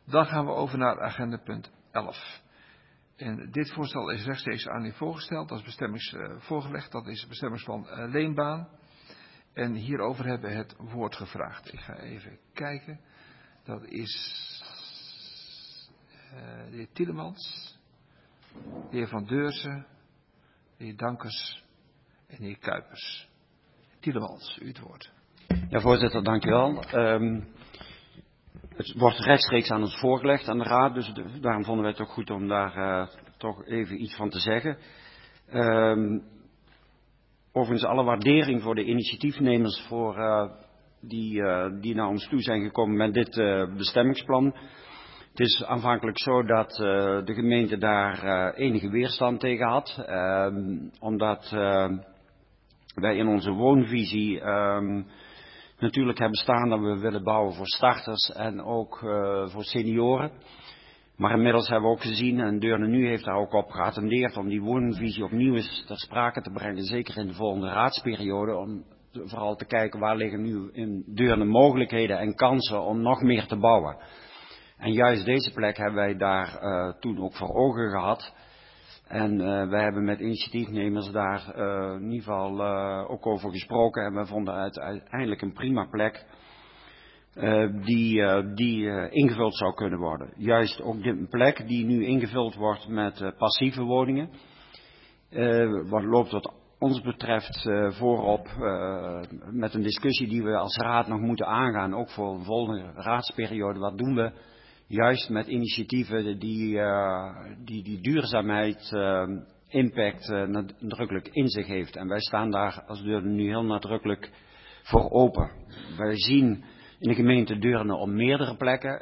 Dan gaan we over naar agenda punt 11. En dit voorstel is rechtstreeks aan u voorgesteld, dat is voorgelegd, dat is bestemmingsplan Leenbaan. En hierover hebben we het woord gevraagd. Ik ga even kijken. Dat is de heer Tielemans, de heer Van Deurzen, de heer Dankers en de heer Kuipers. Tielemans, u het woord. Ja, voorzitter, dank u wel. Het wordt rechtstreeks aan ons voorgelegd aan de Raad, dus daarom vonden wij het ook goed om daar toch even iets van te zeggen. Overigens alle waardering voor de initiatiefnemers die naar ons toe zijn gekomen met dit bestemmingsplan. Het is aanvankelijk zo dat de gemeente daar enige weerstand tegen had, omdat wij in onze woonvisie natuurlijk hebben staan dat we willen bouwen voor starters en ook voor senioren. Maar inmiddels hebben we ook gezien, en Deurne nu heeft daar ook op geattendeerd om die woonvisie opnieuw eens ter sprake te brengen, zeker in de volgende raadsperiode, om vooral te kijken waar liggen nu in Deurne mogelijkheden en kansen om nog meer te bouwen. En juist deze plek hebben wij daar toen ook voor ogen gehad. En wij hebben met initiatiefnemers daar in ieder geval ook over gesproken. En we vonden het uiteindelijk een prima plek die ingevuld zou kunnen worden. Juist ook een plek die nu ingevuld wordt met passieve woningen. Wat loopt wat ons betreft voorop met een discussie die we als raad nog moeten aangaan. Ook voor een volgende raadsperiode. Wat doen we? Juist met initiatieven die duurzaamheid, impact nadrukkelijk in zich heeft. En wij staan daar als Deurne nu heel nadrukkelijk voor open. Wij zien in de gemeente Deurne op meerdere plekken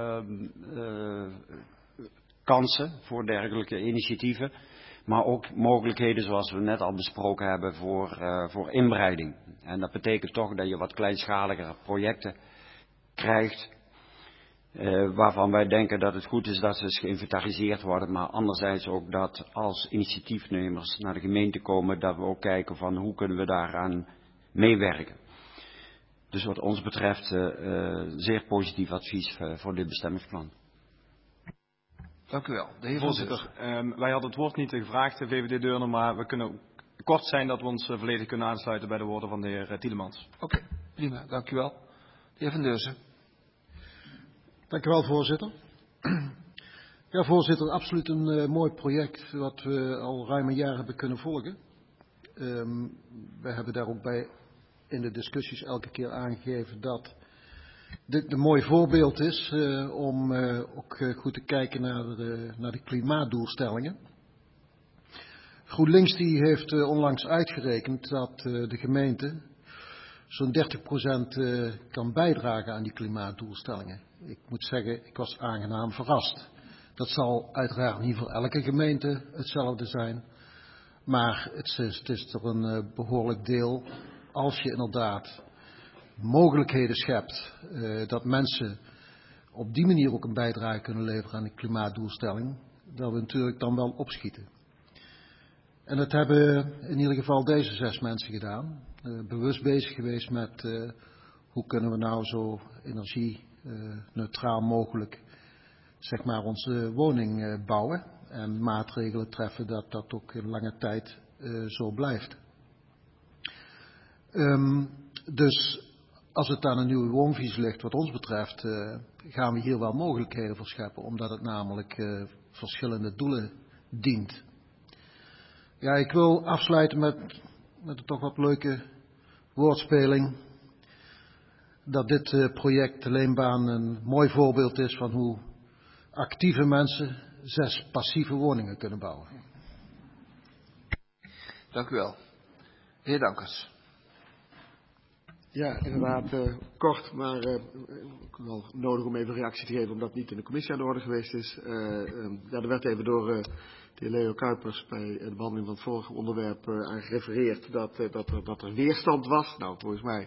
kansen voor dergelijke initiatieven. Maar ook mogelijkheden zoals we net al besproken hebben voor inbreiding. En dat betekent toch dat je wat kleinschaligere projecten krijgt. Waarvan wij denken dat het goed is dat ze eens geïnventariseerd worden. Maar anderzijds ook dat als initiatiefnemers naar de gemeente komen, dat we ook kijken van hoe kunnen we daaraan meewerken. Dus wat ons betreft zeer positief advies voor dit bestemmingsplan. Dank u wel. De heer Voorzitter, wij hadden het woord niet gevraagd, de VVD Deurne, maar we kunnen kort zijn dat we ons volledig kunnen aansluiten bij de woorden van de heer Tielemans. Oké, prima. Dank u wel. De heer Van Deurzen. Dank u wel, voorzitter. Ja, voorzitter, absoluut een mooi project wat we al ruim een jaar hebben kunnen volgen. We hebben daar ook bij in de discussies elke keer aangegeven dat dit een mooi voorbeeld is om ook goed te kijken naar de klimaatdoelstellingen. GroenLinks die heeft onlangs uitgerekend dat de gemeente zo'n 30% kan bijdragen aan die klimaatdoelstellingen. Ik moet zeggen, ik was aangenaam verrast. Dat zal uiteraard niet voor elke gemeente hetzelfde zijn. Maar het is toch een behoorlijk deel als je inderdaad mogelijkheden schept dat mensen op die manier ook een bijdrage kunnen leveren aan de klimaatdoelstelling, dat we natuurlijk dan wel opschieten. En dat hebben in ieder geval deze 6 mensen gedaan. Bewust bezig geweest met hoe kunnen we nou zo energie-neutraal mogelijk zeg maar onze woning bouwen. En maatregelen treffen dat dat ook in lange tijd zo blijft. Dus als het aan een nieuwe woonvisie ligt wat ons betreft, gaan we hier wel mogelijkheden voor scheppen. Omdat het namelijk verschillende doelen dient. Ja, ik wil afsluiten met een toch wat leuke woordspeling. Dat dit project, de Leenbaan, een mooi voorbeeld is van hoe actieve mensen 6 passieve woningen kunnen bouwen. Dank u wel. De heer Dankers. Ja, inderdaad kort, maar wel nodig om even reactie te geven omdat het niet in de commissie aan de orde geweest is. Er werd even door de heer Leo Kuipers bij de behandeling van het vorige onderwerp aan gerefereerd dat er weerstand was. Nou, volgens mij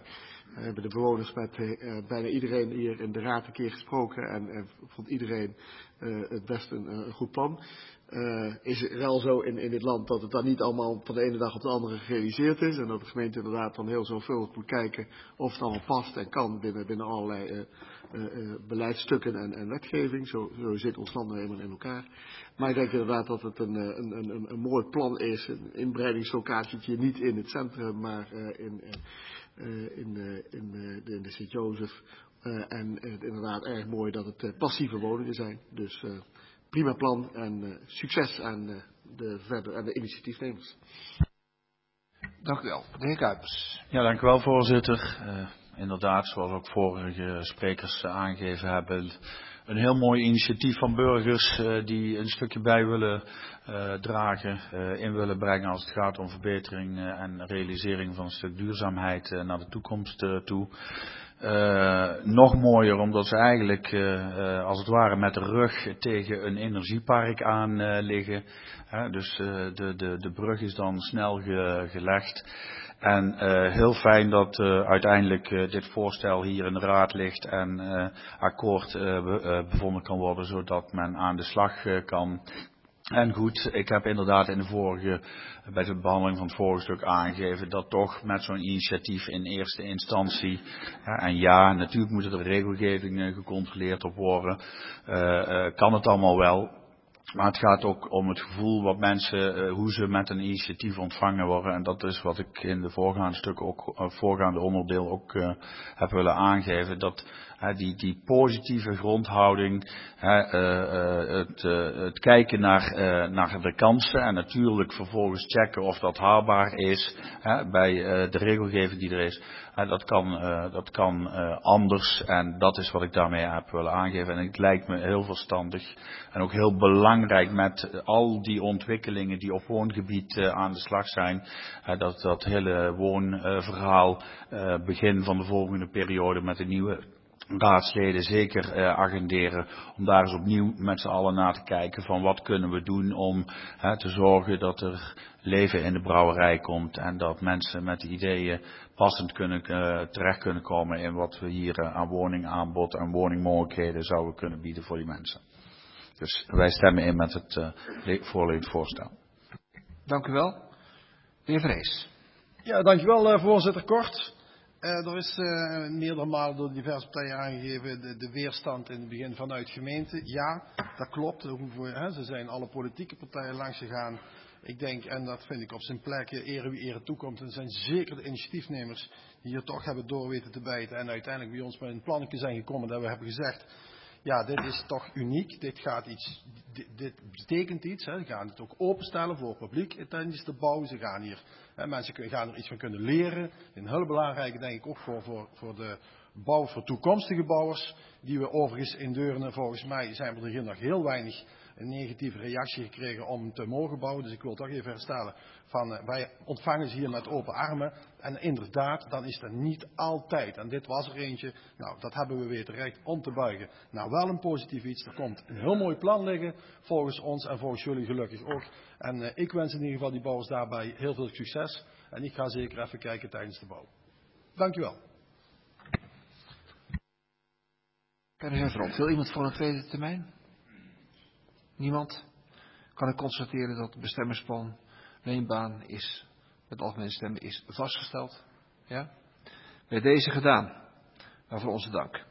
We hebben de bewoners met bijna iedereen hier in de raad een keer gesproken en vond iedereen het best een goed plan. Is het wel zo in dit land dat het dan niet allemaal van de ene dag op de andere gerealiseerd is en dat de gemeente inderdaad dan heel zorgvuldig moet kijken of het allemaal past en kan binnen allerlei beleidsstukken en wetgeving. Zo zit ons land nou eenmaal in elkaar. Maar ik denk inderdaad dat het een mooi plan is, een inbreidingslocatie niet in het centrum, maar in de Sint-Jozef. En inderdaad erg mooi dat het passieve woningen zijn. Dus prima plan en succes aan de initiatiefnemers. Dank u wel. De heer Kuipers. Ja, dank u wel, voorzitter. Inderdaad, zoals ook vorige sprekers aangegeven hebben, een heel mooi initiatief van burgers die een stukje bij willen dragen, in willen brengen als het gaat om verbetering en realisering van een stuk duurzaamheid naar de toekomst toe. Nog mooier omdat ze eigenlijk als het ware met de rug tegen een energiepark aan liggen. Dus de brug is dan snel gelegd. En heel fijn dat uiteindelijk dit voorstel hier in de raad ligt en akkoord bevonden kan worden, zodat men aan de slag kan. En goed, ik heb inderdaad bij de behandeling van het vorige stuk aangegeven dat toch met zo'n initiatief in eerste instantie, en ja, natuurlijk moet er de regelgeving gecontroleerd op worden, kan het allemaal wel. Maar het gaat ook om het gevoel wat mensen, hoe ze met een initiatief ontvangen worden. En dat is wat ik in de voorgaande stukken voorgaande onderdeel ook heb willen aangeven. Dat die positieve grondhouding, het kijken naar de kansen en natuurlijk vervolgens checken of dat haalbaar is bij de regelgeving die er is. Dat kan anders en dat is wat ik daarmee heb willen aangeven. En het lijkt me heel verstandig en ook heel belangrijk met al die ontwikkelingen die op woongebied aan de slag zijn. Dat hele woonverhaal begin van de volgende periode met de nieuwe raadsleden zeker agenderen. Om daar eens opnieuw met z'n allen naar te kijken van wat kunnen we doen om te zorgen dat er leven in de brouwerij komt. En dat mensen met ideeën passend terecht kunnen komen in wat we hier aan woningaanbod en woningmogelijkheden zouden kunnen bieden voor die mensen. Dus wij stemmen in met het voorliggend voorstel. Dank u wel. De heer Vrees. Ja, dankjewel voorzitter. Kort. Er is meerdere malen door diverse partijen aangegeven de weerstand in het begin vanuit gemeenten. Ja, dat klopt. Ze zijn alle politieke partijen langs gegaan. Ik denk, en dat vind ik op zijn plek, ere wie ere toekomt. En het zijn zeker de initiatiefnemers die hier toch hebben door weten te bijten. En uiteindelijk bij ons met een plannetje zijn gekomen dat we hebben gezegd, ja, dit is toch uniek. Dit betekent iets. Ze gaan het ook openstellen voor het publiek tijdens de bouw. Ze gaan hier, mensen gaan er iets van kunnen leren. Een heel belangrijk, denk ik, ook voor de bouw voor toekomstige bouwers. Die we overigens in Deurne, volgens mij zijn we er hier nog heel weinig een negatieve reactie gekregen om te mogen bouwen. Dus ik wil toch even herstellen wij ontvangen ze hier met open armen. En inderdaad, dan is dat niet altijd. En dit was er eentje. Nou, dat hebben we weer terecht om te buigen. Nou, wel een positief iets. Er komt een heel mooi plan liggen. Volgens ons en volgens jullie gelukkig ook. En ik wens in ieder geval die bouwers daarbij heel veel succes. En ik ga zeker even kijken tijdens de bouw. Dank u wel. Wil iemand voor een tweede termijn? Niemand? Kan ik constateren dat het bestemmingsplan Leenbaan met algemene stemmen is vastgesteld? Ja? Bij deze gedaan. Waarvoor onze dank.